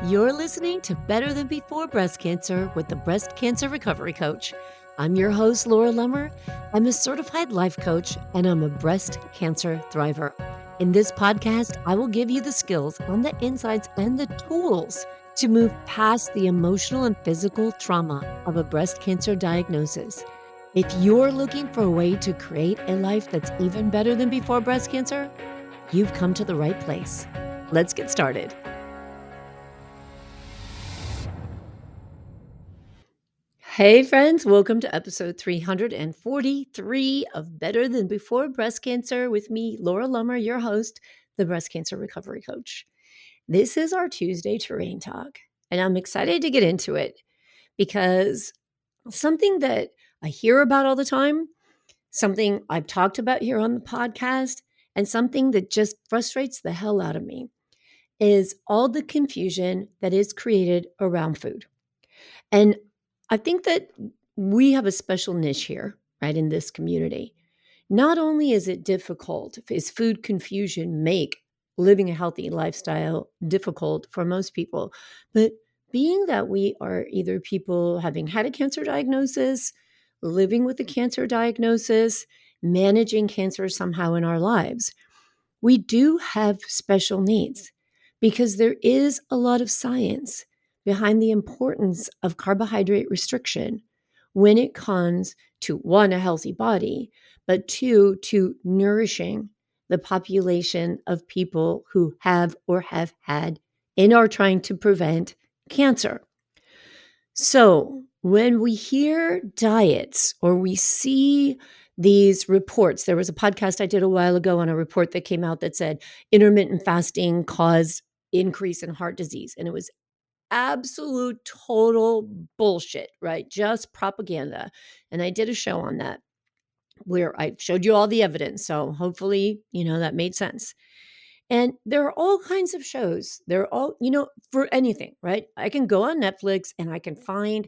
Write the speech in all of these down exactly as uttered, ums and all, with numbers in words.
You're listening to Better Than Before Breast Cancer with the Breast Cancer Recovery Coach. I'm your host, Laura Lummer. I'm a certified life coach, and I'm a breast cancer thriver. In this podcast, I will give you the skills on the insights and the tools to move past the emotional and physical trauma of a breast cancer diagnosis. If you're looking for a way to create a life that's even better than before breast cancer, you've come to the right place. Let's get started. Hey friends, welcome to episode three hundred forty-three of Better Than Before Breast Cancer with me, Laura Lummer, your host, the Breast Cancer Recovery Coach. This is our Tuesday terrain talk, and I'm excited to get into it because something that I hear about all the time, something I've talked about here on the podcast, and something that just frustrates the hell out of me is all the confusion that is created around food. And I think that we have a special niche here, right, in this community. Not only is it difficult, is food confusion make living a healthy lifestyle difficult for most people, but being that we are either people having had a cancer diagnosis, living with a cancer diagnosis, managing cancer somehow in our lives, we do have special needs because there is a lot of science behind the importance of carbohydrate restriction when it comes to, one, a healthy body, but two, to nourishing the population of people who have or have had and are trying to prevent cancer. So when we hear diets or we see these reports, there was a podcast I did a while ago on a report that came out that said intermittent fasting caused increase in heart disease. And it was absolute total bullshit, right? Just propaganda. And I did a show on that where I showed you all the evidence. So hopefully, you know, that made sense. And there are all kinds of shows. There are all, you know, for anything, right? I can go on Netflix and I can find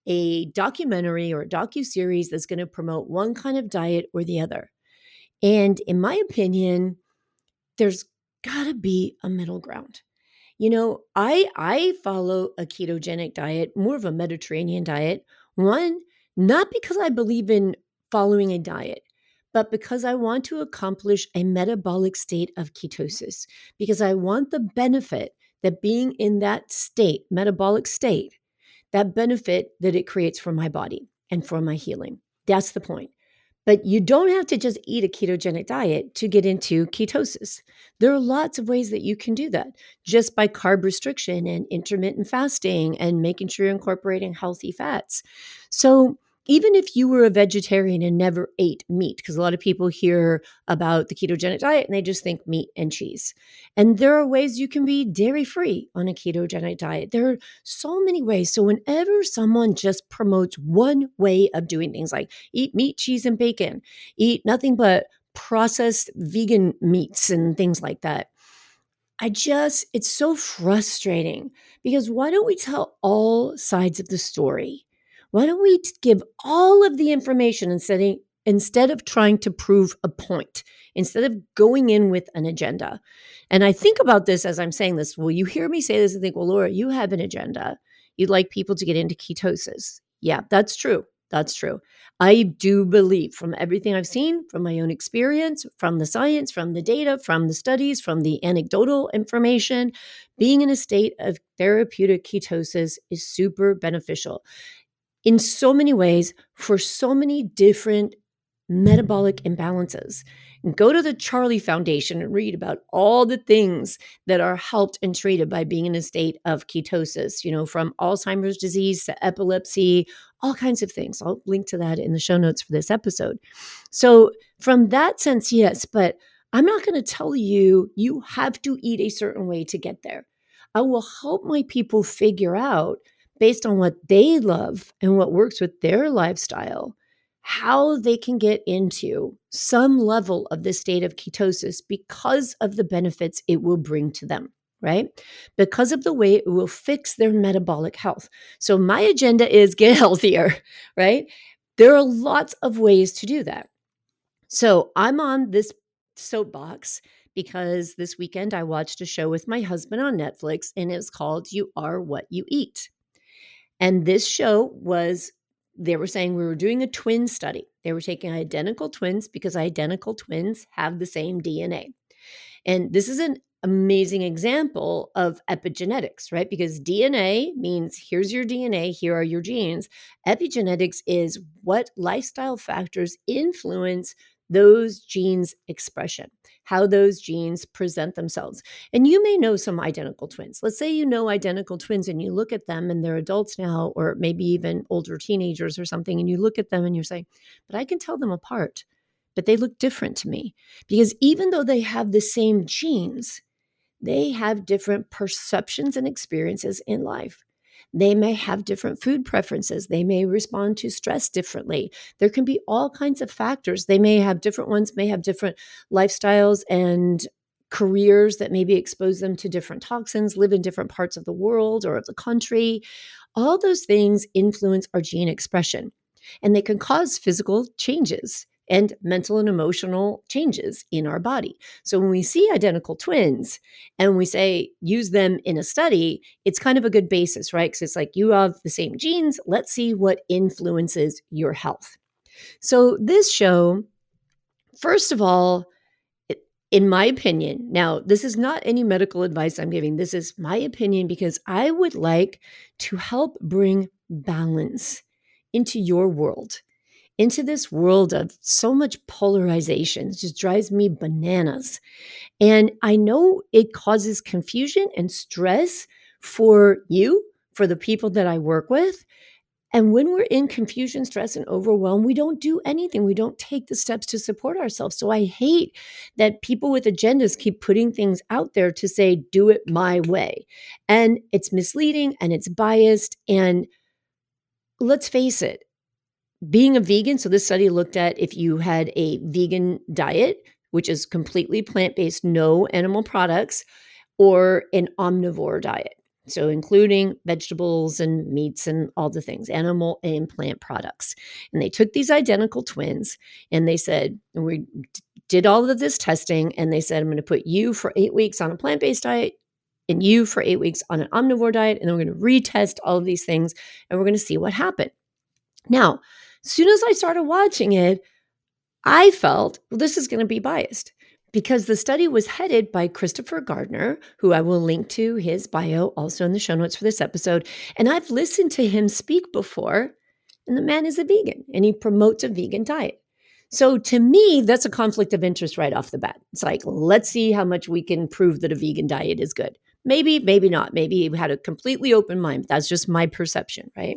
a documentary or a docuseries that's going to promote one kind of diet or the other. And in my opinion, there's got to be a middle ground. You know, I I follow a ketogenic diet, more of a Mediterranean diet. One, not because I believe in following a diet, but because I want to accomplish a metabolic state of ketosis, because I want the benefit that being in that state, metabolic state, that benefit that it creates for my body and for my healing. That's the point. But you don't have to just eat a ketogenic diet to get into ketosis. There are lots of ways that you can do that just by carb restriction and intermittent fasting and making sure you're incorporating healthy fats. So even if you were a vegetarian and never ate meat, because a lot of people hear about the ketogenic diet and they just think meat and cheese. And there are ways you can be dairy-free on a ketogenic diet. There are so many ways. So whenever someone just promotes one way of doing things, like eat meat, cheese, and bacon, eat nothing but processed vegan meats and things like that, I just, it's so frustrating because why don't we tell all sides of the story? Why don't we give all of the information instead of, instead of trying to prove a point, instead of going in with an agenda? And I think about this as I'm saying this. Well, you hear me say this and think, well, Laura, you have an agenda. You'd like people to get into ketosis. Yeah, that's true. That's true. I do believe from everything I've seen, from my own experience, from the science, from the data, from the studies, from the anecdotal information, being in a state of therapeutic ketosis is super beneficial in so many ways for so many different metabolic imbalances. And go to the Charlie Foundation and read about all the things that are helped and treated by being in a state of ketosis, you know, from Alzheimer's disease to epilepsy, all kinds of things. I'll link to that in the show notes for this episode. So from that sense, yes, but I'm not going to tell you, you have to eat a certain way to get there. I will help my people figure out, based on what they love and what works with their lifestyle, how they can get into some level of this state of ketosis because of the benefits it will bring to them, right? Because of the way it will fix their metabolic health. So my agenda is get healthier, right? There are lots of ways to do that. So I'm on this soapbox because this weekend I watched a show with my husband on Netflix, and it's called You Are What You Eat. And this show was, they were saying we were doing a twin study. They were taking identical twins because identical twins have the same D N A. And this is an amazing example of epigenetics, right? Because D N A means here's your D N A, here are your genes. Epigenetics is what lifestyle factors influence those genes' expression, how those genes present themselves. And you may know some identical twins. Let's say you know identical twins and you look at them and they're adults now, or maybe even older teenagers or something, and you look at them and you're saying, but I can tell them apart, but they look different to me. Because even though they have the same genes, they have different perceptions and experiences in life. They may have different food preferences. They may respond to stress differently. There can be all kinds of factors. They may have different ones, may have different lifestyles and careers that maybe expose them to different toxins, live in different parts of the world or of the country. All those things influence our gene expression, and they can cause physical changes and mental and emotional changes in our body. So when we see identical twins and we say, use them in a study, it's kind of a good basis, right? Because it's like, you have the same genes. Let's see what influences your health. So this show, first of all, in my opinion, now this is not any medical advice I'm giving. This is my opinion because I would like to help bring balance into your world, into this world of so much polarization. It just drives me bananas. And I know it causes confusion and stress for you, for the people that I work with. And when we're in confusion, stress, and overwhelm, we don't do anything. We don't take the steps to support ourselves. So I hate that people with agendas keep putting things out there to say, do it my way. And it's misleading and it's biased. And let's face it, being a vegan, so this study looked at if you had a vegan diet, which is completely plant-based, no animal products, or an omnivore diet. So including vegetables and meats and all the things, animal and plant products. And they took these identical twins and they said, and we did all of this testing, and they said, I'm going to put you for eight weeks on a plant-based diet and you for eight weeks on an omnivore diet. And then we're going to retest all of these things and we're going to see what happened. Now, as soon as I started watching it, I felt, well, this is going to be biased because the study was headed by Christopher Gardner, who I will link to his bio also in the show notes for this episode. And I've listened to him speak before, and the man is a vegan and he promotes a vegan diet. So to me, that's a conflict of interest right off the bat. It's like, let's see how much we can prove that a vegan diet is good. Maybe, maybe not. Maybe he had a completely open mind. That's just my perception, right?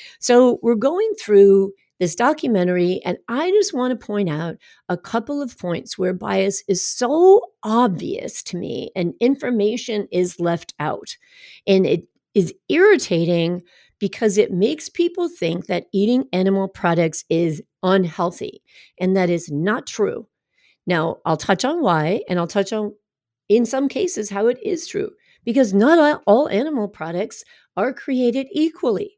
So we're going through this documentary, and I just want to point out a couple of points where bias is so obvious to me and information is left out. And it is irritating because it makes people think that eating animal products is unhealthy, and that is not true. Now, I'll touch on why, and I'll touch on, in some cases, how it is true, because not all animal products are created equally.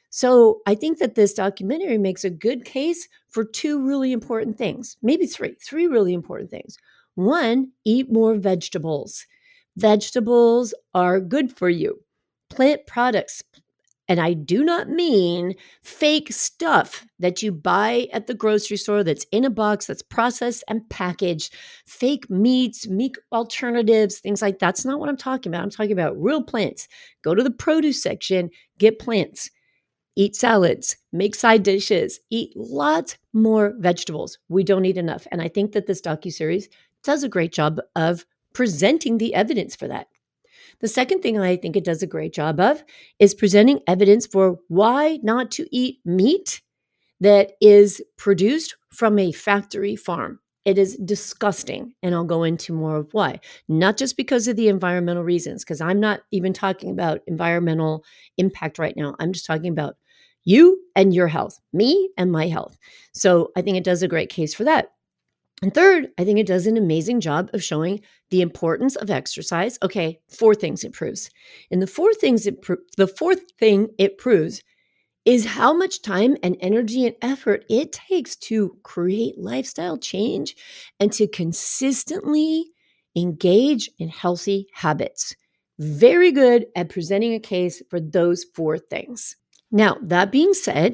So I think that this documentary makes a good case for two really important things, maybe three, three really important things. One, eat more vegetables. Vegetables are good for you. Plant products, and I do not mean fake stuff that you buy at the grocery store that's in a box, that's processed and packaged, fake meats, meat alternatives, things like that. That's not what I'm talking about. I'm talking about real plants. Go to the produce section, get plants. Eat salads, make side dishes, eat lots more vegetables. We don't eat enough. And I think that this docuseries does a great job of presenting the evidence for that. The second thing I think it does a great job of is presenting evidence for why not to eat meat that is produced from a factory farm. It is disgusting, and I'll go into more of why. Not just because of the environmental reasons, because I'm not even talking about environmental impact right now. I'm just talking about you and your health, me and my health. So I think it does a great case for that. And third, I think it does an amazing job of showing the importance of exercise. Okay, four things it proves. And the four things it pro- the fourth thing it proves is how much time and energy and effort it takes to create lifestyle change and to consistently engage in healthy habits. Very good at presenting a case for those four things. Now, that being said,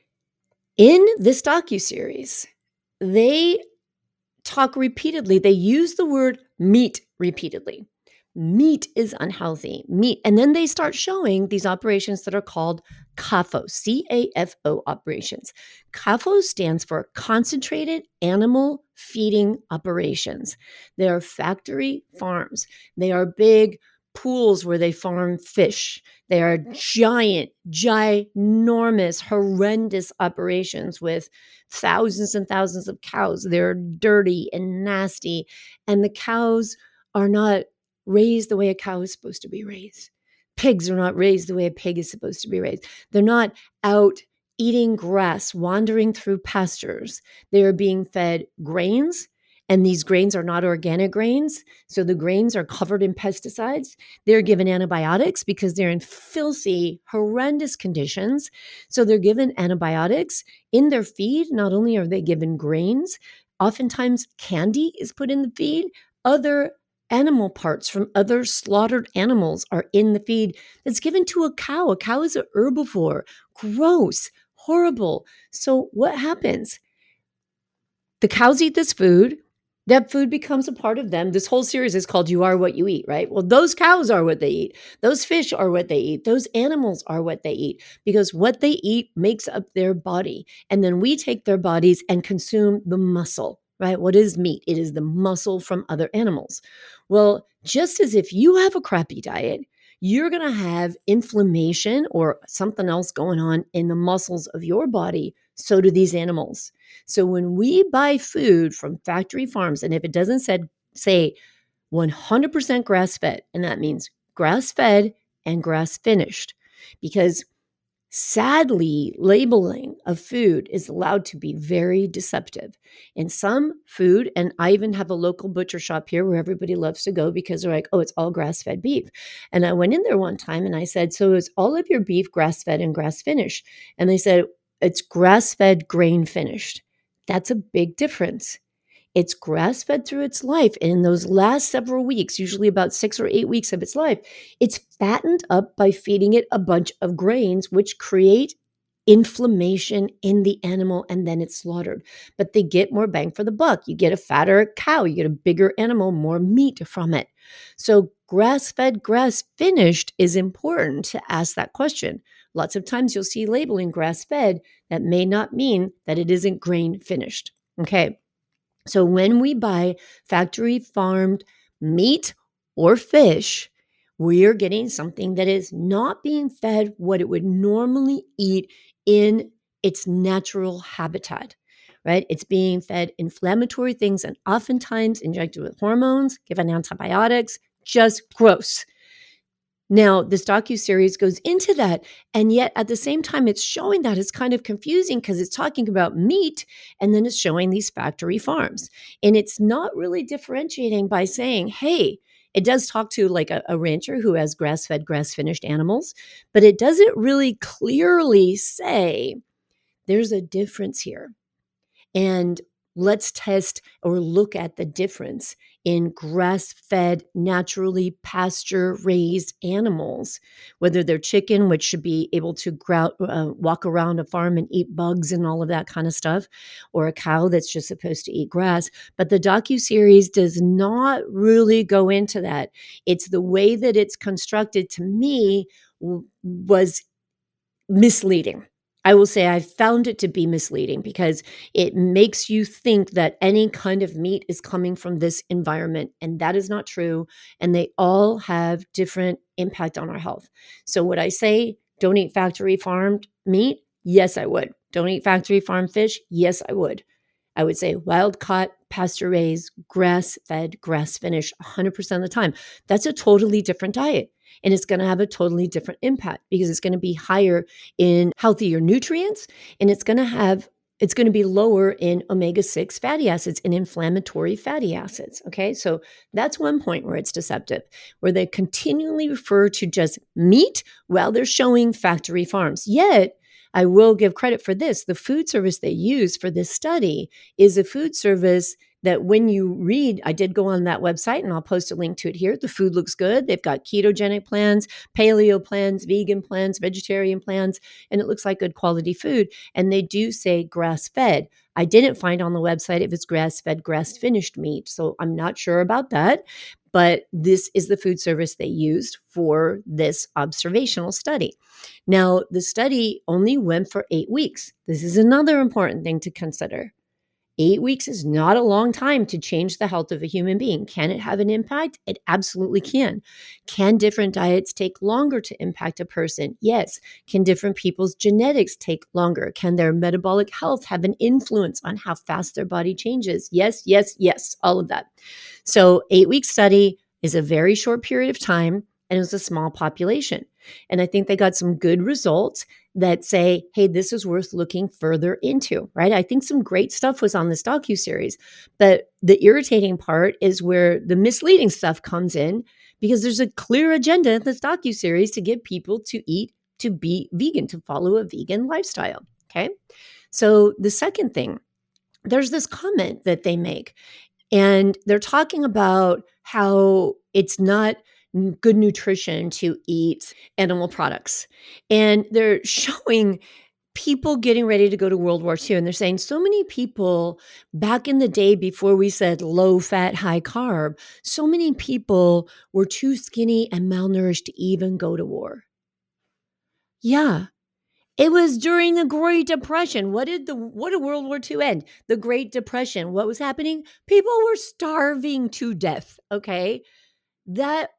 in this docuseries, they talk repeatedly. They use the word meat repeatedly. Meat is unhealthy. Meat. And then they start showing these operations that are called C A F O, C A F O operations. C A F O stands for Concentrated Animal Feeding Operations. They are factory farms. They are big pools where they farm fish. They are giant, ginormous, horrendous operations with thousands and thousands of cows. They're dirty and nasty. And the cows are not raised the way a cow is supposed to be raised. Pigs are not raised the way a pig is supposed to be raised. They're not out eating grass, wandering through pastures. They are being fed grains, and these grains are not organic grains. So the grains are covered in pesticides. They're given antibiotics because they're in filthy, horrendous conditions. So they're given antibiotics in their feed. Not only are they given grains, oftentimes candy is put in the feed. Other animal parts from other slaughtered animals are in the feed that's given to a cow. A cow is a herbivore. Gross, horrible. So what happens? The cows eat this food. That food becomes a part of them. This whole series is called You Are What You Eat, right? Well, those cows are what they eat. Those fish are what they eat. Those animals are what they eat, because what they eat makes up their body. And then we take their bodies and consume the muscle, right? What is meat? It is the muscle from other animals. Well, just as if you have a crappy diet, you're going to have inflammation or something else going on in the muscles of your body. So do these animals. So when we buy food from factory farms, and if it doesn't said, say one hundred percent grass-fed, and that means grass-fed and grass-finished, because sadly, labeling of food is allowed to be very deceptive. In some food, and I even have a local butcher shop here where everybody loves to go because they're like, oh, it's all grass-fed beef. And I went in there one time and I said, so is all of your beef grass-fed and grass-finished? And they said, it's grass-fed, grain-finished. That's a big difference. It's grass-fed through its life. And in those last several weeks, usually about six or eight weeks of its life, it's fattened up by feeding it a bunch of grains, which create inflammation in the animal, and then it's slaughtered. But they get more bang for the buck. You get a fatter cow, you get a bigger animal, more meat from it. So grass-fed, grass-finished is important to ask that question. Lots of times you'll see labeling grass-fed. That may not mean that it isn't grain-finished. Okay. So when we buy factory farmed meat or fish, we are getting something that is not being fed what it would normally eat in its natural habitat, right? It's being fed inflammatory things and oftentimes injected with hormones, given antibiotics, just gross. Now, this docuseries goes into that, and yet at the same time, it's showing that it's kind of confusing because it's talking about meat, and then it's showing these factory farms. And it's not really differentiating by saying, hey, it does talk to like a, a rancher who has grass-fed, grass-finished animals, but it doesn't really clearly say there's a difference here. And let's test or look at the difference in grass-fed, naturally pasture-raised animals, whether they're chicken, which should be able to grout, uh, walk around a farm and eat bugs and all of that kind of stuff, or a cow that's just supposed to eat grass. But the docuseries does not really go into that. It's the way that it's constructed, to me, w- was misleading. I will say I found it to be misleading because it makes you think that any kind of meat is coming from this environment, and that is not true. And they all have different impact on our health. So would I say don't eat factory farmed meat? Yes, I would. Don't eat factory farmed fish? Yes, I would. I would say wild caught, pasture raised, grass fed, grass finished one hundred percent of the time. That's a totally different diet. And it's going to have a totally different impact because it's going to be higher in healthier nutrients, and it's going to have it's going to be lower in omega six fatty acids and inflammatory fatty acids. Okay, so that's one point where it's deceptive, where they continually refer to just meat while they're showing factory farms. Yet, I will give credit for this. The food service they use for this study is a food service that when you read, I did go on that website and I'll post a link to it here. The food looks good. They've got ketogenic plans, paleo plans, vegan plans, vegetarian plans, and it looks like good quality food. And they do say grass fed. I didn't find on the website if it's grass fed, grass finished meat. So I'm not sure about that. But this is the food service they used for this observational study. Now, the study only went for eight weeks. This is another important thing to consider. Eight weeks is not a long time to change the health of a human being. Can it have an impact? It absolutely can. Can different diets take longer to impact a person? Yes. Can different people's genetics take longer? Can their metabolic health have an influence on how fast their body changes? Yes, yes, yes, all of that. So eight-week study is a very short period of time, and it was a small population. And I think they got some good results that say, hey, this is worth looking further into, right? I think some great stuff was on this docuseries, but the irritating part is where the misleading stuff comes in, because there's a clear agenda in this docuseries to get people to eat, to be vegan, to follow a vegan lifestyle, okay? So the second thing, there's this comment that they make, and they're talking about how it's not good nutrition to eat animal products. And they're showing people getting ready to go to World War Two. And they're saying so many people back in the day before we said low fat, high carb, so many people were too skinny and malnourished to even go to war. Yeah. It was during the Great Depression. What did the what did World War Two end? The Great Depression. What was happening? People were starving to death. Okay. That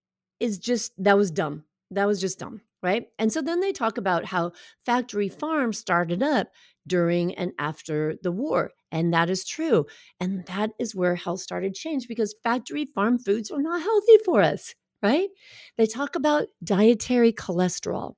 is just, that was dumb. That was just dumb, right? And so then they talk about how factory farms started up during and after the war. And that is true. And that is where health started to change, because factory farm foods are not healthy for us, right? They talk about dietary cholesterol.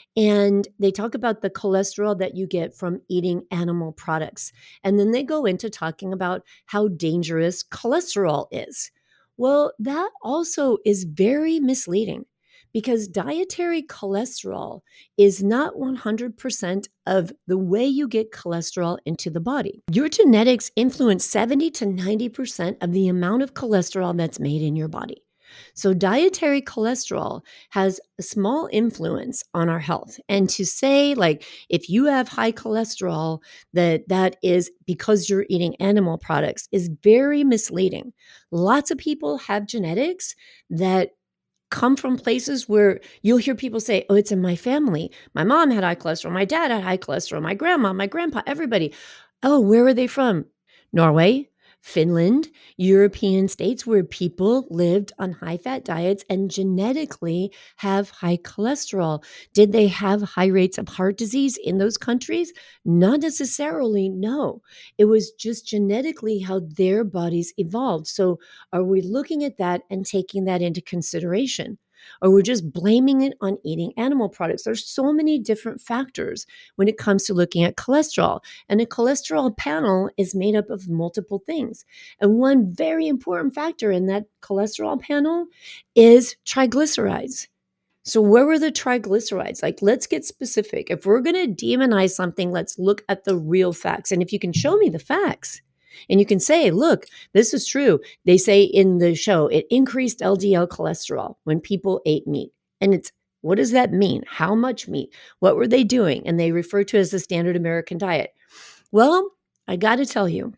And they talk about the cholesterol that you get from eating animal products. And then they go into talking about how dangerous cholesterol is. Well, that also is very misleading, because dietary cholesterol is not one hundred percent of the way you get cholesterol into the body. Your genetics influence seventy to ninety percent of the amount of cholesterol that's made in your body. So dietary cholesterol has a small influence on our health. And to say, like, if you have high cholesterol, that that is because you're eating animal products is very misleading. Lots of people have genetics that come from places where you'll hear people say, oh, it's in my family. My mom had high cholesterol. My dad had high cholesterol. My grandma, my grandpa, everybody. Oh, where are they from? Norway, Finland, European states where people lived on high-fat diets and genetically have high cholesterol. Did they have high rates of heart disease in those countries? Not necessarily, no. It was just genetically how their bodies evolved. So are we looking at that and taking that into consideration? Or we're just blaming it on eating animal products? There's so many different factors when it comes to looking at cholesterol. And a cholesterol panel is made up of multiple things. And one very important factor in that cholesterol panel is triglycerides. So where were the triglycerides? Like, let's get specific. If we're going to demonize something, let's look at the real facts. And if you can show me the facts, and you can say, look, this is true. They say in the show, it increased L D L cholesterol when people ate meat. And it's, what does that mean? How much meat? What were they doing? And they refer to it as the standard American diet. Well, I got to tell you,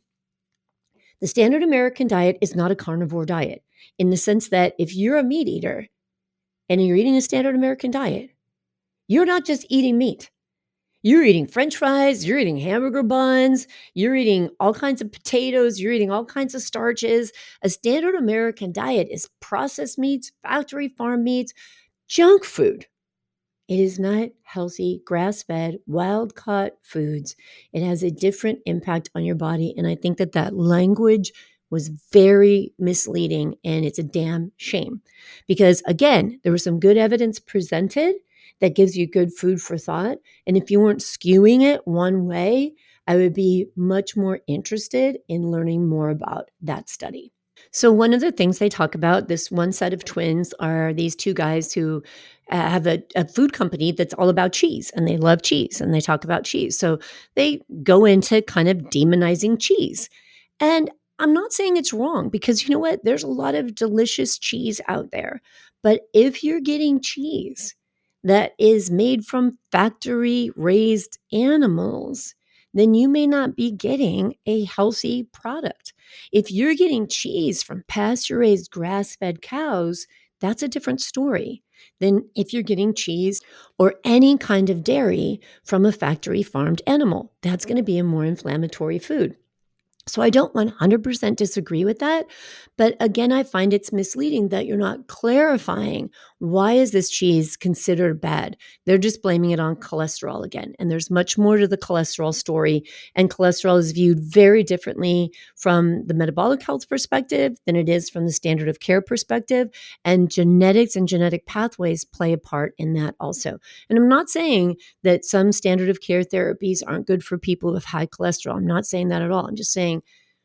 the standard American diet is not a carnivore diet, in the sense that if you're a meat eater and you're eating a standard American diet, you're not just eating meat. You're eating French fries, you're eating hamburger buns, you're eating all kinds of potatoes, you're eating all kinds of starches. A standard American diet is processed meats, factory farm meats, junk food. It is not healthy, grass-fed, wild-caught foods. It has a different impact on your body. And I think that that language was very misleading, and it's a damn shame. Because again, there was some good evidence presented that gives you good food for thought. And if you weren't skewing it one way, I would be much more interested in learning more about that study. So one of the things they talk about, this one set of twins, are these two guys who uh, have a, a food company that's all about cheese, and they love cheese, and they talk about cheese. So they go into kind of demonizing cheese. And I'm not saying it's wrong because you know what? There's a lot of delicious cheese out there. But if you're getting cheese that is made from factory raised animals, then you may not be getting a healthy product. If you're getting cheese from pasture raised grass fed cows, that's a different story than if you're getting cheese or any kind of dairy from a factory farmed animal. That's going to be a more inflammatory food. So I don't one hundred percent disagree with that. But again, I find it's misleading that you're not clarifying why is this cheese considered bad? They're just blaming it on cholesterol again. And there's much more to the cholesterol story. And cholesterol is viewed very differently from the metabolic health perspective than it is from the standard of care perspective. And genetics and genetic pathways play a part in that also. And I'm not saying that some standard of care therapies aren't good for people with high cholesterol. I'm not saying that at all. I'm just saying,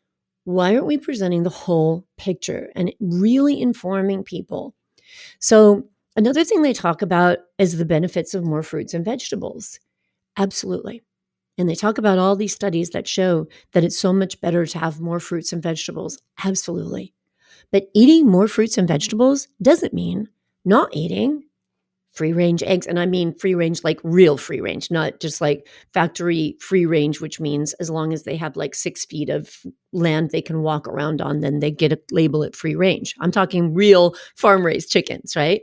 why aren't we presenting the whole picture and really informing people? So another thing they talk about is the benefits of more fruits and vegetables. Absolutely. And they talk about all these studies that show that it's so much better to have more fruits and vegetables. Absolutely. But eating more fruits and vegetables doesn't mean not eating free range eggs. And I mean free range, like real free range, not just like factory free range, which means as long as they have like six feet of land they can walk around on, then they get a label it free range. I'm talking real farm raised chickens, right?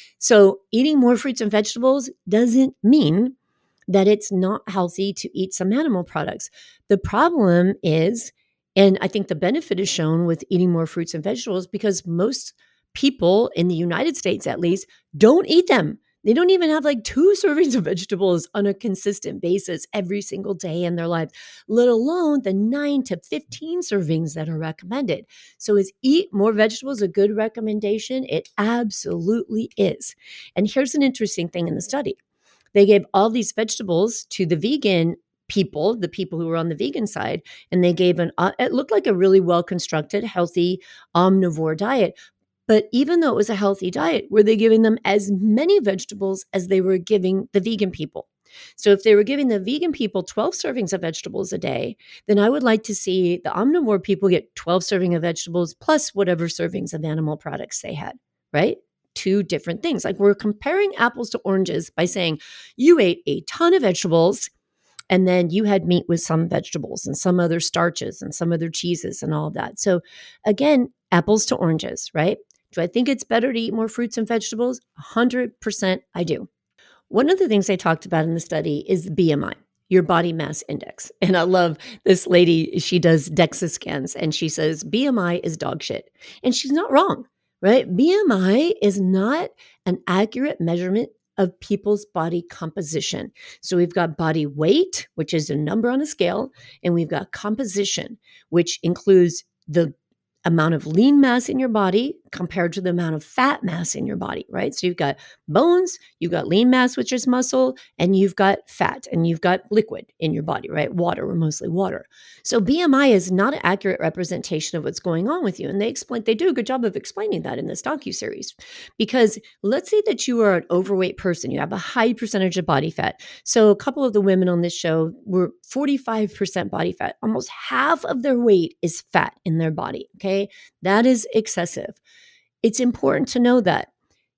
So eating more fruits and vegetables doesn't mean that it's not healthy to eat some animal products. The problem is, and I think the benefit is shown with eating more fruits and vegetables because most people in the United States, at least, don't eat them. They don't even have like two servings of vegetables on a consistent basis every single day in their life, let alone the nine to fifteen servings that are recommended. So is eat more vegetables a good recommendation? It absolutely is. And here's an interesting thing in the study. They gave all these vegetables to the vegan people, the people who were on the vegan side, and they gave an, uh, it looked like a really well-constructed, healthy omnivore diet. But even though it was a healthy diet, were they giving them as many vegetables as they were giving the vegan people? So if they were giving the vegan people twelve servings of vegetables a day, then I would like to see the omnivore people get twelve servings of vegetables plus whatever servings of animal products they had, right? Two different things. Like we're comparing apples to oranges by saying you ate a ton of vegetables and then you had meat with some vegetables and some other starches and some other cheeses and all of that. So again, apples to oranges, right? Do I think it's better to eat more fruits and vegetables? one hundred percent I do. One of the things they talked about in the study is the B M I, your body mass index. And I love this lady, she does DEXA scans and she says B M I is dog shit. And she's not wrong, right? B M I is not an accurate measurement of people's body composition. So we've got body weight, which is a number on a scale, and we've got composition, which includes the amount of lean mass in your body compared to the amount of fat mass in your body, right? So you've got bones, you've got lean mass, which is muscle, and you've got fat, and you've got liquid in your body, right? Water, or mostly water. So B M I is not an accurate representation of what's going on with you. And they explain, they do a good job of explaining that in this docuseries. Because let's say that you are an overweight person, you have a high percentage of body fat. So a couple of the women on this show were forty-five percent body fat. Almost half of their weight is fat in their body, okay? That is excessive. It's important to know that.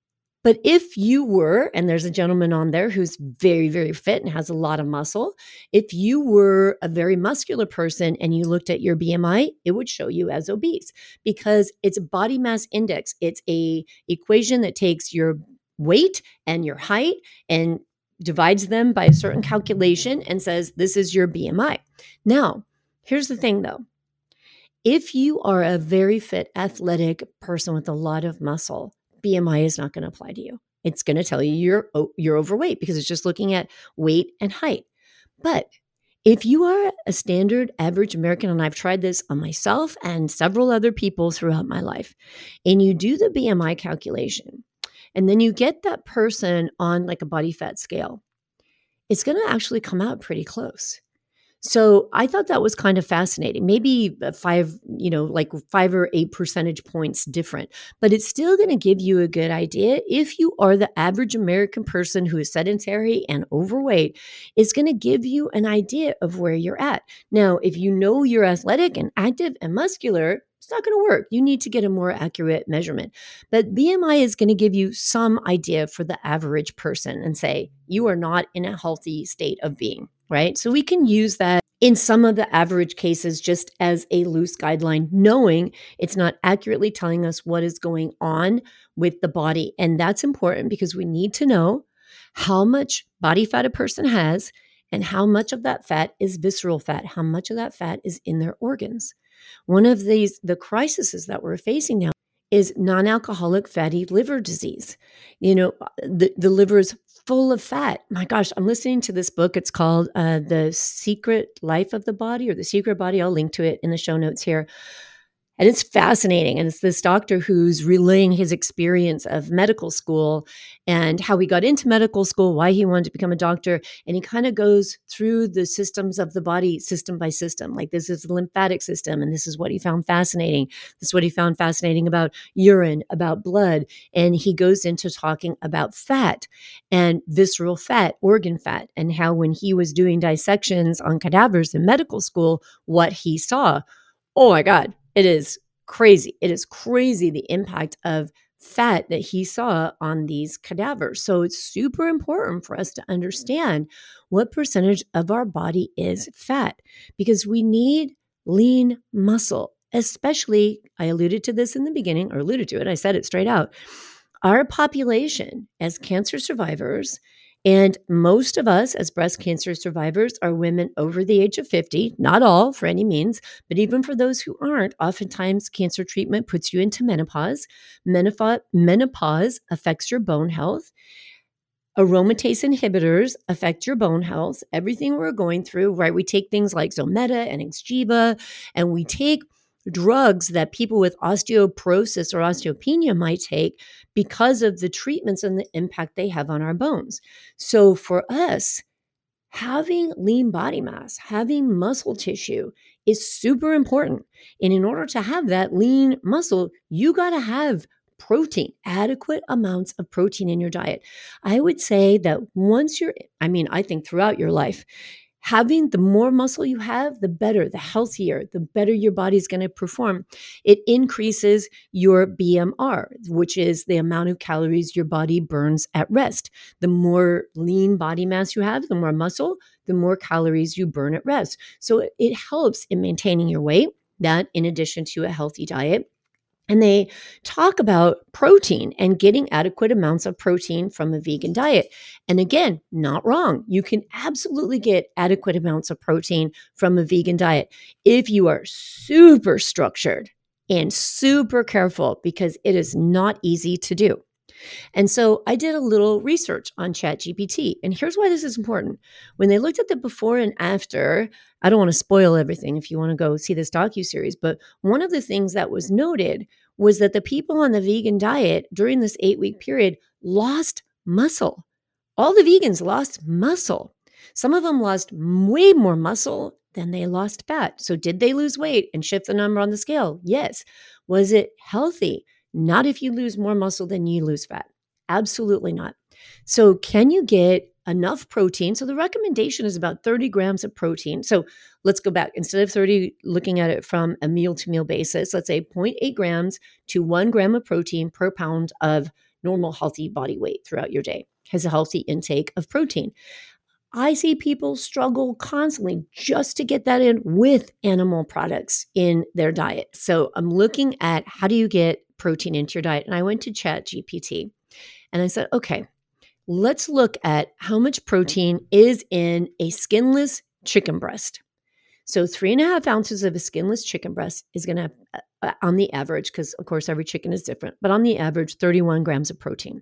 But if you were, and there's a gentleman on there who's very, very fit and has a lot of muscle, if you were a very muscular person and you looked at your B M I, it would show you as obese because it's a body mass index. It's a equation that takes your weight and your height and divides them by a certain calculation and says, this is your B M I. Now, here's the thing though. If you are a very fit, athletic person with a lot of muscle, B M I is not going to apply to you. It's going to tell you you're, you're overweight because it's just looking at weight and height. But if you are a standard average American, and I've tried this on myself and several other people throughout my life, and you do the B M I calculation, and then you get that person on like a body fat scale, it's going to actually come out pretty close. So I thought that was kind of fascinating. Maybe uh, five, you know, like five or eight percentage points different, but it's still going to give you a good idea. If you are the average American person who is sedentary and overweight, it's going to give you an idea of where you're at. Now, if you know you're athletic and active and muscular, it's not going to work. You need to get a more accurate measurement. But B M I is going to give you some idea for the average person and say, you are not in a healthy state of being, right? So we can use that in some of the average cases just as a loose guideline, knowing it's not accurately telling us what is going on with the body. And that's important because we need to know how much body fat a person has and how much of that fat is visceral fat, how much of that fat is in their organs. One of these, the crises that we're facing now is non-alcoholic fatty liver disease. You know, the, the liver is full of fat. My gosh, I'm listening to this book. It's called uh, The Secret Life of the Body or The Secret Body. I'll link to it in the show notes here. And it's fascinating. And it's this doctor who's relaying his experience of medical school and how he got into medical school, why he wanted to become a doctor. And he kind of goes through the systems of the body system by system. Like this is the lymphatic system. And this is what he found fascinating. This is what he found fascinating about urine, about blood. And he goes into talking about fat and visceral fat, organ fat, and how when he was doing dissections on cadavers in medical school, what he saw. Oh my God. It is crazy. It is crazy the impact of fat that he saw on these cadavers. So it's super important for us to understand what percentage of our body is fat because we need lean muscle, especially, I alluded to this in the beginning, or alluded to it, I said it straight out. Our population as cancer survivors, and most of us as breast cancer survivors are women over the age of fifty, not all for any means, but even for those who aren't, oftentimes cancer treatment puts you into menopause. Menopause, menopause affects your bone health. Aromatase inhibitors affect your bone health. Everything we're going through, right? We take things like Zometa and Exgeva, and we take drugs that people with osteoporosis or osteopenia might take because of the treatments and the impact they have on our bones. So for us, having lean body mass, having muscle tissue is super important. And in order to have that lean muscle, you got to have protein, adequate amounts of protein in your diet. I would say that once you're, I mean, I think throughout your life, having the more muscle you have, the better, the healthier, the better your body's going to perform. It increases your B M R, which is the amount of calories your body burns at rest. The more lean body mass you have, the more muscle, the more calories you burn at rest. So it, it helps in maintaining your weight, that in addition to a healthy diet. And they talk about protein and getting adequate amounts of protein from a vegan diet. And again, not wrong. You can absolutely get adequate amounts of protein from a vegan diet if you are super structured and super careful, because it is not easy to do. And so I did a little research on ChatGPT. And here's why this is important. When they looked at the before and after, I don't want to spoil everything if you want to go see this docuseries, but one of the things that was noted was that the people on the vegan diet during this eight-week period lost muscle. All the vegans lost muscle. Some of them lost way more muscle than they lost fat. So did they lose weight and shift the number on the scale? Yes. Was it healthy? Not if you lose more muscle than you lose fat. Absolutely not. So can you get enough protein? So the recommendation is about thirty grams of protein. So let's go back. Instead of thirty, looking at it from a meal to meal basis, let's say zero point eight grams to one gram of protein per pound of normal healthy body weight throughout your day. Has a healthy intake of protein. I see people struggle constantly just to get that in with animal products in their diet. So I'm looking at how do you get protein into your diet? And I went to ChatGPT and I said, okay, let's look at how much protein is in a skinless chicken breast. So three and a half ounces of a skinless chicken breast is going to have, uh, on the average, because of course every chicken is different, but on the average, thirty-one grams of protein,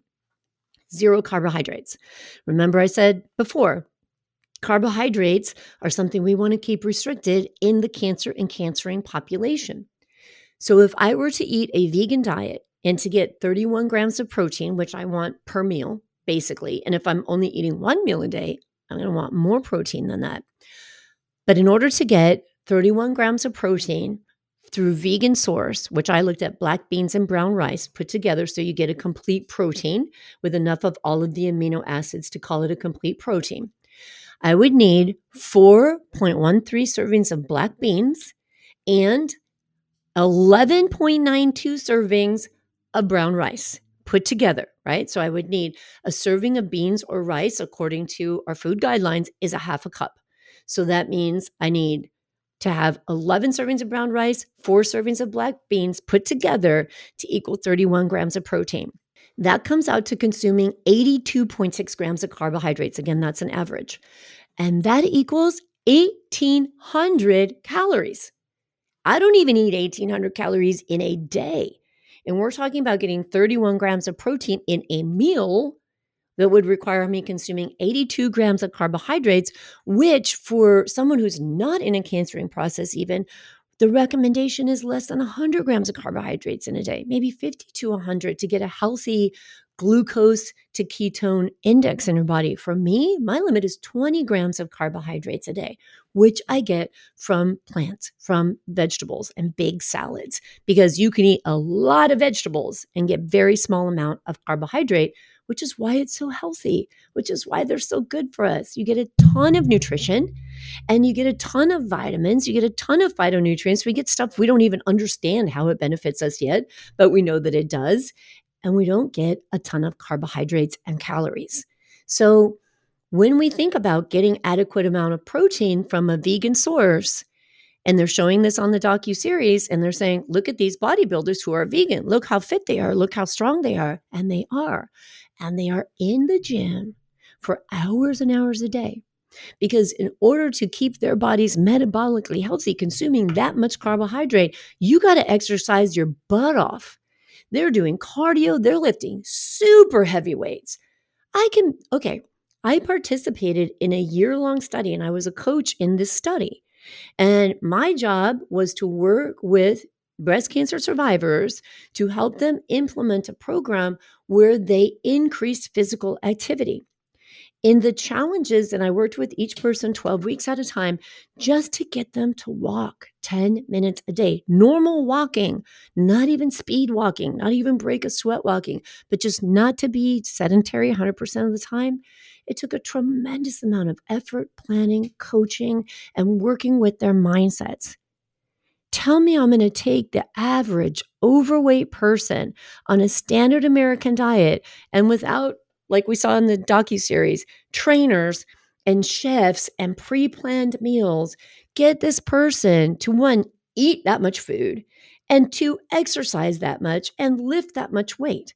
zero carbohydrates. Remember I said before, carbohydrates are something we want to keep restricted in the cancer and cancering population. So if I were to eat a vegan diet and to get thirty-one grams of protein, which I want per meal, basically, and if I'm only eating one meal a day, I'm going to want more protein than that. But in order to get thirty-one grams of protein through vegan source, which I looked at black beans and brown rice put together so you get a complete protein with enough of all of the amino acids to call it a complete protein, I would need four point one three servings of black beans and eleven point nine two servings of brown rice put together, right? So I would need a serving of beans or rice, according to our food guidelines, is a half a cup. So that means I need to have eleven servings of brown rice, four servings of black beans put together to equal thirty-one grams of protein. That comes out to consuming eighty-two point six grams of carbohydrates. Again, that's an average. And that equals eighteen hundred calories. I don't even eat eighteen hundred calories in a day. And we're talking about getting thirty-one grams of protein in a meal that would require me consuming eighty-two grams of carbohydrates, which for someone who's not in a cancering process even, the recommendation is less than one hundred grams of carbohydrates in a day, maybe fifty to one hundred to get a healthy glucose to ketone index in your body. For me, my limit is twenty grams of carbohydrates a day, which I get from plants, from vegetables and big salads, because you can eat a lot of vegetables and get very small amount of carbohydrate, which is why it's so healthy, which is why they're so good for us. You get a ton of nutrition and you get a ton of vitamins, you get a ton of phytonutrients. We get stuff we don't even understand how it benefits us yet, but we know that it does. And we don't get a ton of carbohydrates and calories. So when we think about getting adequate amount of protein from a vegan source, and they're showing this on the docuseries, and they're saying, look at these bodybuilders who are vegan. Look how fit they are. Look how strong they are. And they are. And they are in the gym for hours and hours a day. Because in order to keep their bodies metabolically healthy, consuming that much carbohydrate, you got to exercise your butt off. They're doing cardio. They're lifting super heavy weights. I can, okay, I participated in a year-long study, and I was a coach in this study. And my job was to work with breast cancer survivors to help them implement a program where they increase physical activity. In the challenges, and I worked with each person twelve weeks at a time, just to get them to walk ten minutes a day. Normal walking, not even speed walking, not even break a sweat walking, but just not to be sedentary one hundred percent of the time. It took a tremendous amount of effort, planning, coaching, and working with their mindsets. Tell me I'm going to take the average overweight person on a standard American diet, and without, like we saw in the docuseries, trainers and chefs and pre-planned meals, get this person to, one, eat that much food, and two, exercise that much and lift that much weight.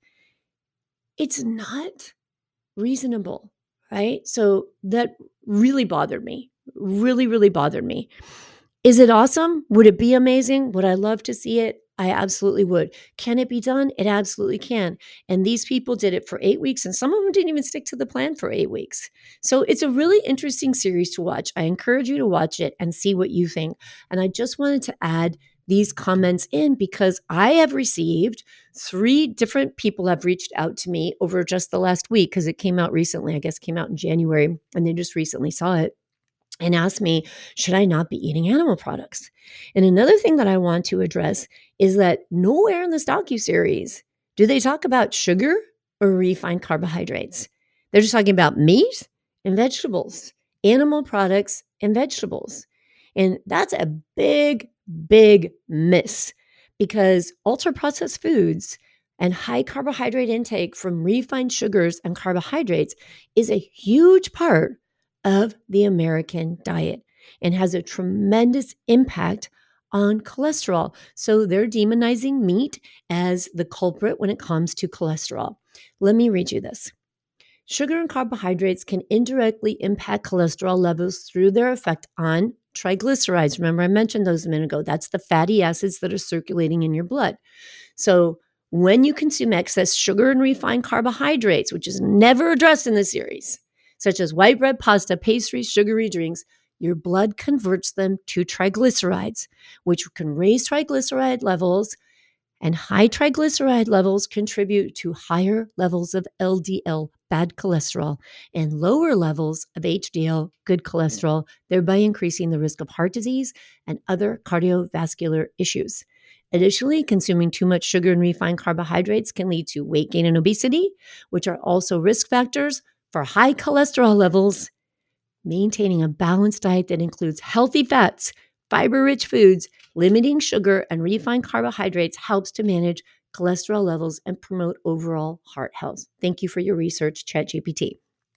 It's not reasonable, right? So that really bothered me, really, really bothered me. Is it awesome? Would it be amazing? Would I love to see it? I absolutely would. Can it be done? It absolutely can. And these people did it for eight weeks, and some of them didn't even stick to the plan for eight weeks. So it's a really interesting series to watch. I encourage you to watch it and see what you think. And I just wanted to add these comments in because I have received three different people have reached out to me over just the last week, because it came out recently. I guess it came out in January, and they just recently saw it and asked me, should I not be eating animal products? And another thing that I want to address is that nowhere in this docuseries do they talk about sugar or refined carbohydrates. They're just talking about meat and vegetables, animal products and vegetables. And that's a big, big miss, because ultra-processed foods and high carbohydrate intake from refined sugars and carbohydrates is a huge part of the American diet and has a tremendous impact on cholesterol. So they're demonizing meat as the culprit when it comes to cholesterol. Let me read you this. Sugar and carbohydrates can indirectly impact cholesterol levels through their effect on triglycerides. Remember, I mentioned those a minute ago. That's the fatty acids that are circulating in your blood. So when you consume excess sugar and refined carbohydrates, which is never addressed in the series, such as white bread, pasta, pastries, sugary drinks, your blood converts them to triglycerides, which can raise triglyceride levels, and high triglyceride levels contribute to higher levels of L D L bad cholesterol, and lower levels of H D L, good cholesterol, thereby increasing the risk of heart disease and other cardiovascular issues. Additionally, consuming too much sugar and refined carbohydrates can lead to weight gain and obesity, which are also risk factors for high cholesterol levels. Maintaining a balanced diet that includes healthy fats, fiber-rich foods, limiting sugar, and refined carbohydrates helps to manage cholesterol levels and promote overall heart health. Thank you for your research, ChatGPT.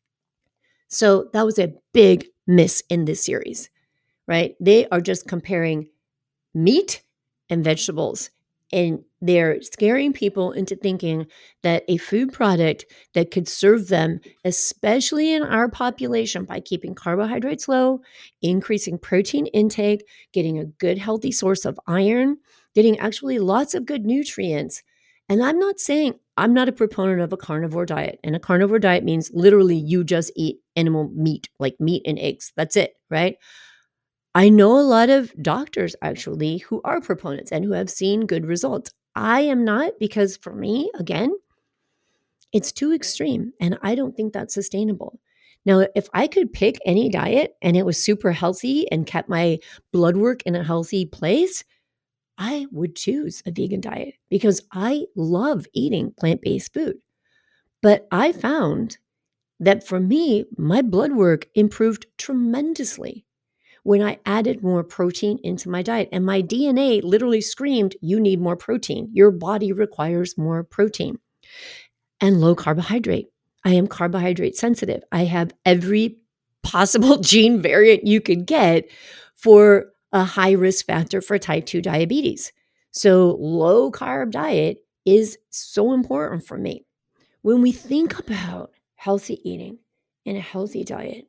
So that was a big miss in this series, right? They are just comparing meat and vegetables, and they're scaring people into thinking that a food product that could serve them, especially in our population, by keeping carbohydrates low, increasing protein intake, getting a good healthy source of iron, getting actually lots of good nutrients. And I'm not saying I'm not a proponent of a carnivore diet. And a carnivore diet means literally you just eat animal meat, like meat and eggs. That's it, right? I know a lot of doctors actually who are proponents and who have seen good results. I am not, because for me, again, it's too extreme and I don't think that's sustainable. Now, if I could pick any diet and it was super healthy and kept my blood work in a healthy place, I would choose a vegan diet because I love eating plant-based food. But I found that for me, my blood work improved tremendously when I added more protein into my diet. And my D N A literally screamed, you need more protein. Your body requires more protein. And low carbohydrate. I am carbohydrate sensitive. I have every possible gene variant you could get for a high risk factor for type two diabetes. So low carb diet is so important for me. When we think about healthy eating and a healthy diet,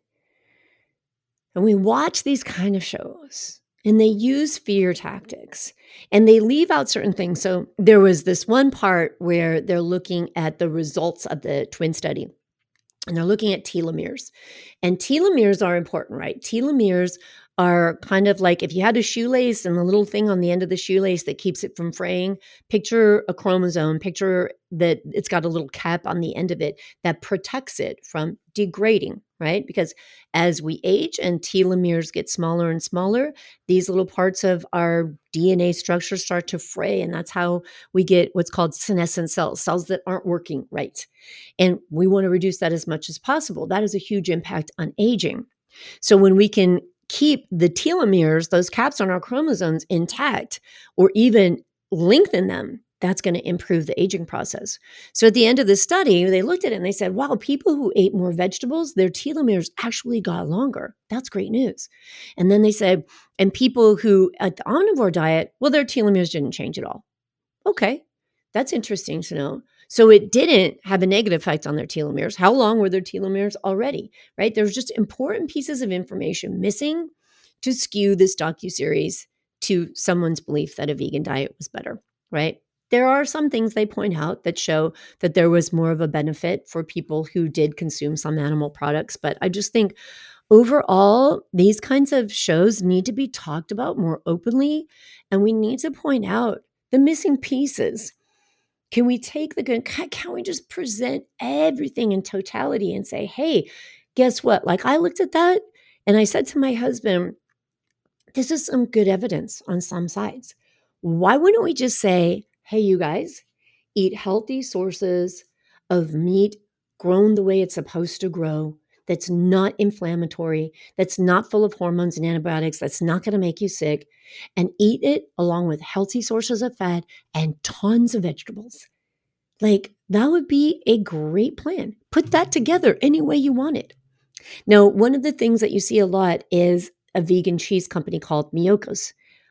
and we watch these kind of shows and they use fear tactics and they leave out certain things. So there was this one part where they're looking at the results of the twin study and they're looking at telomeres. And telomeres are important, right? Telomeres are kind of like if you had a shoelace and the little thing on the end of the shoelace that keeps it from fraying, picture a chromosome, picture that it's got a little cap on the end of it that protects it from degrading, right? Because as we age and telomeres get smaller and smaller, these little parts of our D N A structure start to fray. And that's how we get what's called senescent cells, cells that aren't working right. And we want to reduce that as much as possible. That has a huge impact on aging. So when we can keep the telomeres, those caps on our chromosomes intact, or even lengthen them, that's going to improve the aging process. So at the end of the study, they looked at it and they said, wow, people who ate more vegetables, their telomeres actually got longer. That's great news. And then they said, and people who at the omnivore diet, well, their telomeres didn't change at all. Okay, that's interesting to know. So it didn't have a negative effect on their telomeres. How long were their telomeres already, right? There's just important pieces of information missing to skew this docuseries to someone's belief that a vegan diet was better, right? There are some things they point out that show that there was more of a benefit for people who did consume some animal products. But I just think overall, these kinds of shows need to be talked about more openly. And we need to point out the missing pieces. Can we take the good, can we just present everything in totality and say, hey, guess what? Like I looked at that and I said to my husband, this is some good evidence on some sides. Why wouldn't we just say, hey, you guys, eat healthy sources of meat grown the way it's supposed to grow, that's not inflammatory, that's not full of hormones and antibiotics, that's not going to make you sick, and eat it along with healthy sources of fat and tons of vegetables. Like that would be a great plan. Put that together any way you want it. Now, one of the things that you see a lot is a vegan cheese company called Miyoko's.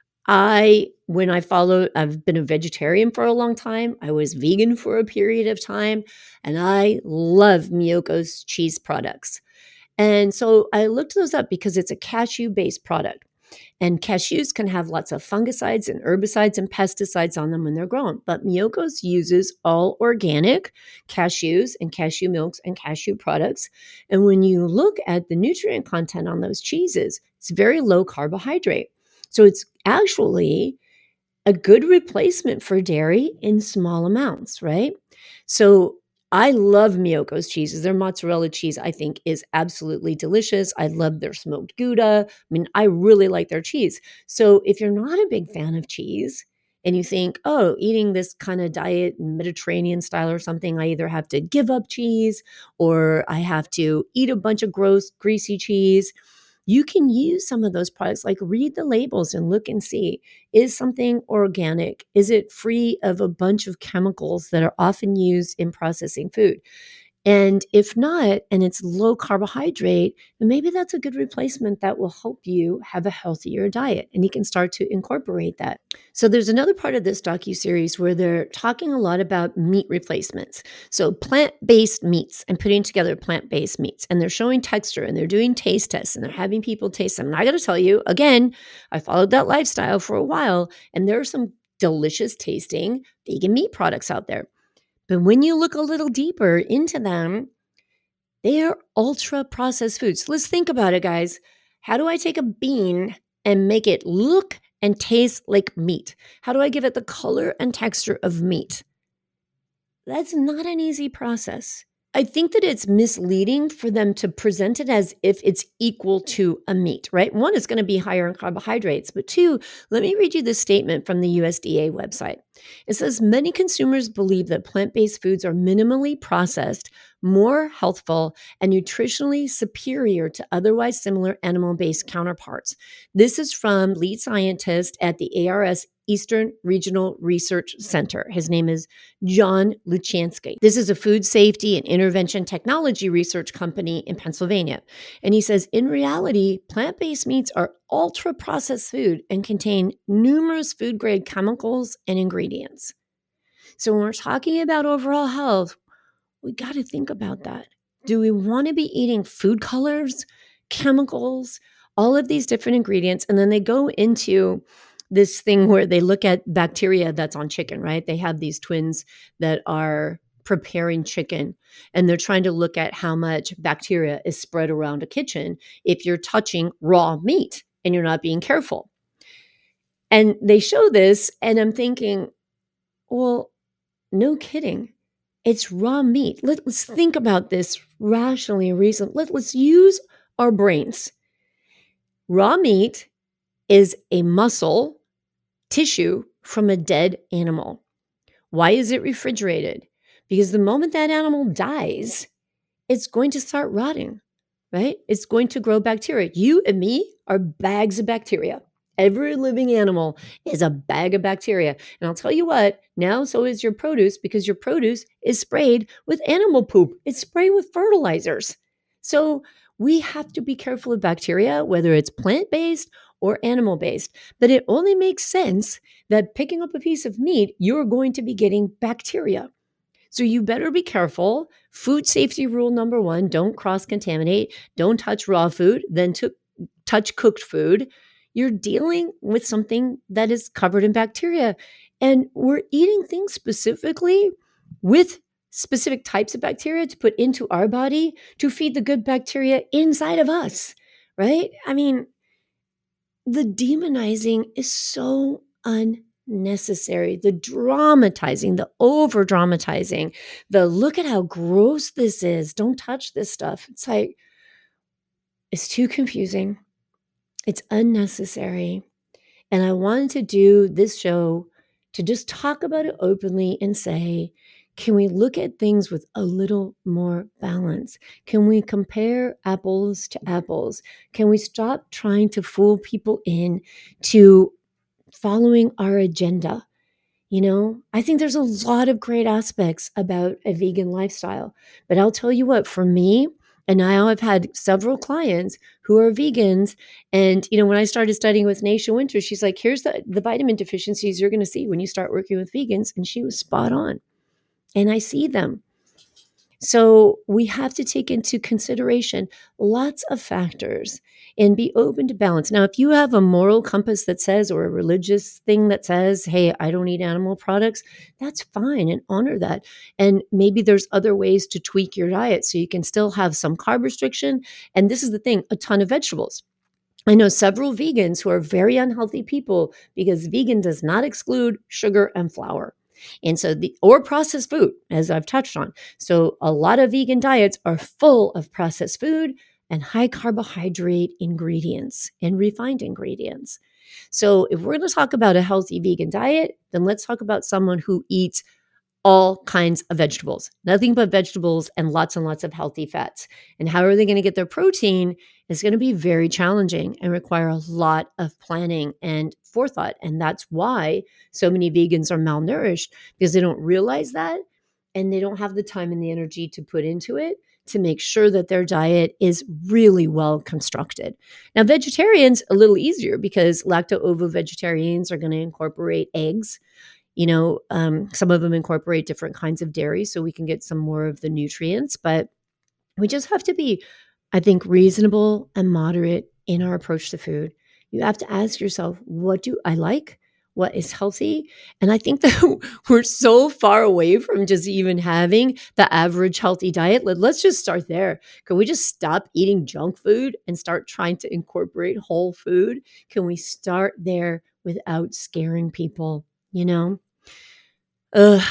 I, when I followed, I've been a vegetarian for a long time. I was vegan for a period of time, and I love Miyoko's cheese products. And so I looked those up because it's a cashew-based product. And cashews can have lots of fungicides and herbicides and pesticides on them when they're grown. But Miyoko's uses all organic cashews and cashew milks and cashew products. And when you look at the nutrient content on those cheeses, it's very low carbohydrate. So it's actually a good replacement for dairy in small amounts, right? So I love Miyoko's cheeses. Their mozzarella cheese, I think, is absolutely delicious. I love their smoked Gouda. I mean, I really like their cheese. So if you're not a big fan of cheese and you think, oh, eating this kind of diet, Mediterranean style or something, I either have to give up cheese or I have to eat a bunch of gross, greasy cheese. You can use some of those products, like read the labels and look and see, is something organic? Is it free of a bunch of chemicals that are often used in processing food? And if not, and it's low carbohydrate, then maybe that's a good replacement that will help you have a healthier diet. And you can start to incorporate that. So there's another part of this docuseries where they're talking a lot about meat replacements. So plant-based meats and putting together plant-based meats. And they're showing texture and they're doing taste tests and they're having people taste them. And I got to tell you, again, I followed that lifestyle for a while, and there are some delicious tasting vegan meat products out there. But when you look a little deeper into them, they are ultra processed foods. Let's think about it, guys. How do I take a bean and make it look and taste like meat? How do I give it the color and texture of meat? That's not an easy process. I think that it's misleading for them to present it as if it's equal to a meat, right? One, it's going to be higher in carbohydrates, but two, let me read you this statement from the U S D A website. It says, many consumers believe that plant-based foods are minimally processed, more healthful, and nutritionally superior to otherwise similar animal-based counterparts. This is from lead scientist at the A R S Eastern Regional Research Center. His name is John Luchansky. This is a food safety and intervention technology research company in Pennsylvania. And he says, in reality, plant-based meats are ultra-processed food and contain numerous food-grade chemicals and ingredients. So when we're talking about overall health, we got to think about that. Do we want to be eating food colors, chemicals, all of these different ingredients? And then they go into this thing where they look at bacteria that's on chicken, right? They have these twins that are preparing chicken, and they're trying to look at how much bacteria is spread around a kitchen if you're touching raw meat and you're not being careful. And they show this, and I'm thinking, well, no kidding. It's raw meat. Let, let's think about this rationally and reasonably. Let, let's use our brains. Raw meat is a muscle tissue from a dead animal. Why is it refrigerated? Because the moment that animal dies, it's going to start rotting, right? It's going to grow bacteria. You and me are bags of bacteria. Every living animal is a bag of bacteria. And I'll tell you what, now so is your produce, because your produce is sprayed with animal poop. It's sprayed with fertilizers. So we have to be careful of bacteria, whether it's plant-based or animal-based. But it only makes sense that picking up a piece of meat, you're going to be getting bacteria. So you better be careful. Food safety rule number one, don't cross-contaminate. Don't touch raw food, then to touch cooked food. You're dealing with something that is covered in bacteria. And we're eating things specifically with specific types of bacteria to put into our body to feed the good bacteria inside of us, right? I mean, the demonizing is so unnecessary. The dramatizing, the over dramatizing, the look at how gross this is. Don't touch this stuff. It's like, it's too confusing. It's unnecessary. And I wanted to do this show to just talk about it openly and say, can we look at things with a little more balance? Can we compare apples to apples? Can we stop trying to fool people in to following our agenda? You know, I think there's a lot of great aspects about a vegan lifestyle, but I'll tell you what, for me, and now I've had several clients who are vegans. And, you know, when I started studying with Naisha Winter, she's like, here's the, the vitamin deficiencies you're going to see when you start working with vegans. And she was spot on. And I see them. So we have to take into consideration lots of factors and be open to balance. Now, if you have a moral compass that says, or a religious thing that says, hey, I don't eat animal products, that's fine, and honor that. And maybe there's other ways to tweak your diet so you can still have some carb restriction. And this is the thing, a ton of vegetables. I know several vegans who are very unhealthy people because vegan does not exclude sugar and flour. And so the or processed food, as I've touched on. So a lot of vegan diets are full of processed food and high carbohydrate ingredients and refined ingredients. So if we're going to talk about a healthy vegan diet, then let's talk about someone who eats all kinds of vegetables, nothing but vegetables and lots and lots of healthy fats. And how are they going to get their protein is going to be very challenging and require a lot of planning and forethought. And that's why so many vegans are malnourished, because they don't realize that and they don't have the time and the energy to put into it to make sure that their diet is really well constructed. Now, vegetarians, a little easier because lacto-ovo vegetarians are going to incorporate eggs. You know, um, some of them incorporate different kinds of dairy so we can get some more of the nutrients, but we just have to be, I think, reasonable and moderate in our approach to food. You have to ask yourself, what do I like? What is healthy? And I think that we're so far away from just even having the average healthy diet. Let- Let's just start there. Can we just stop eating junk food and start trying to incorporate whole food? Can we start there without scaring people? You know? Ugh.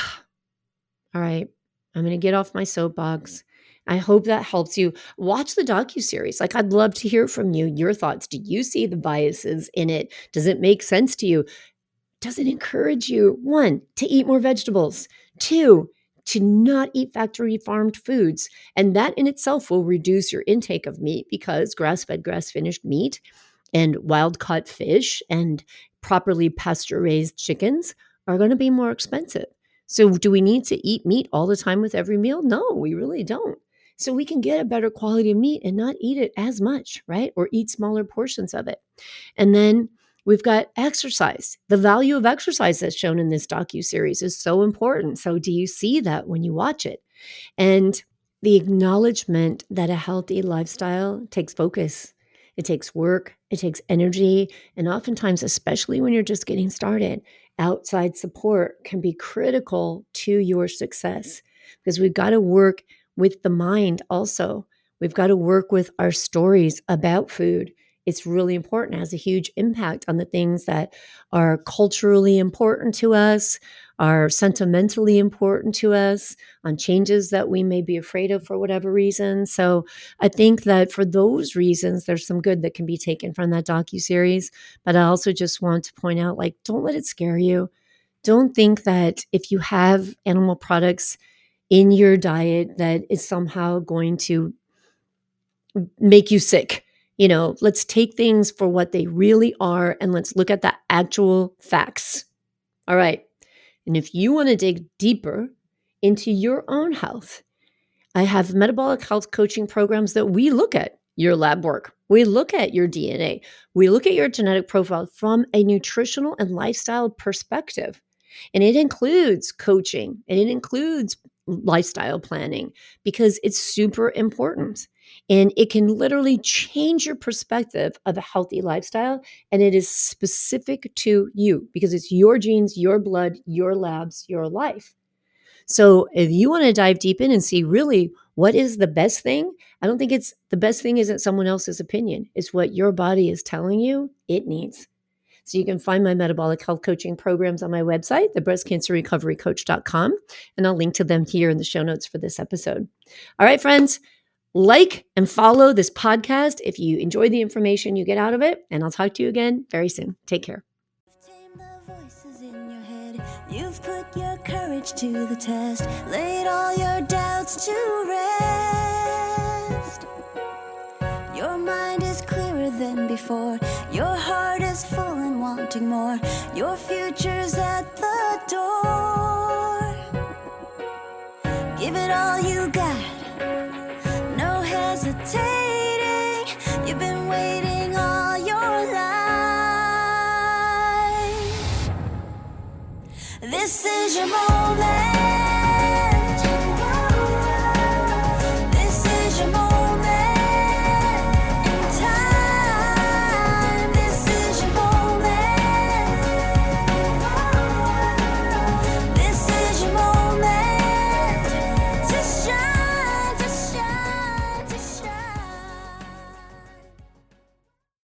All right. I'm going to get off my soapbox. I hope that helps you. Watch the docuseries. Like, I'd love to hear from you, your thoughts. Do you see the biases in it? Does it make sense to you? Does it encourage you, one, to eat more vegetables? Two, to not eat factory farmed foods. And that in itself will reduce your intake of meat, because grass-fed, grass-finished meat and wild-caught fish and properly pasture-raised chickens are going to be more expensive. So do we need to eat meat all the time with every meal? No, we really don't. So we can get a better quality of meat and not eat it as much, right? Or eat smaller portions of it. And then we've got exercise. The value of exercise that's shown in this docuseries is so important. So do you see that when you watch it? And the acknowledgement that a healthy lifestyle takes focus. It takes work, it takes energy, and oftentimes, especially when you're just getting started, outside support can be critical to your success, because we've got to work with the mind also. We've got to work with our stories about food. It's really important. It has a huge impact on the things that are culturally important to us, are sentimentally important to us, on changes that we may be afraid of for whatever reason. So I think that for those reasons, there's some good that can be taken from that docuseries. But I also just want to point out, like, don't let it scare you. Don't think that if you have animal products in your diet that is somehow going to make you sick. You know, let's take things for what they really are and let's look at the actual facts. All right. And if you want to dig deeper into your own health, I have metabolic health coaching programs that we look at your lab work. We look at your D N A. We look at your genetic profile from a nutritional and lifestyle perspective. And it includes coaching and it includes lifestyle planning, because it's super important. And it can literally change your perspective of a healthy lifestyle. And it is specific to you because it's your genes, your blood, your labs, your life. So if you want to dive deep in and see really what is the best thing, I don't think it's the best thing isn't someone else's opinion. It's what your body is telling you it needs. So you can find my metabolic health coaching programs on my website, the breast cancer recovery coach dot com, and I'll link to them here in the show notes for this episode. All right, friends, like and follow this podcast if you enjoy the information you get out of it, and I'll talk to you again very soon. Take care. Tame the voices in your head. You've put your courage to the test, laid all your doubts to rest. Your mind is clearer than before. Your heart is full and wanting more. Your future's at the door. Give it all you got. No hesitating. You've been waiting all your life. This is your moment.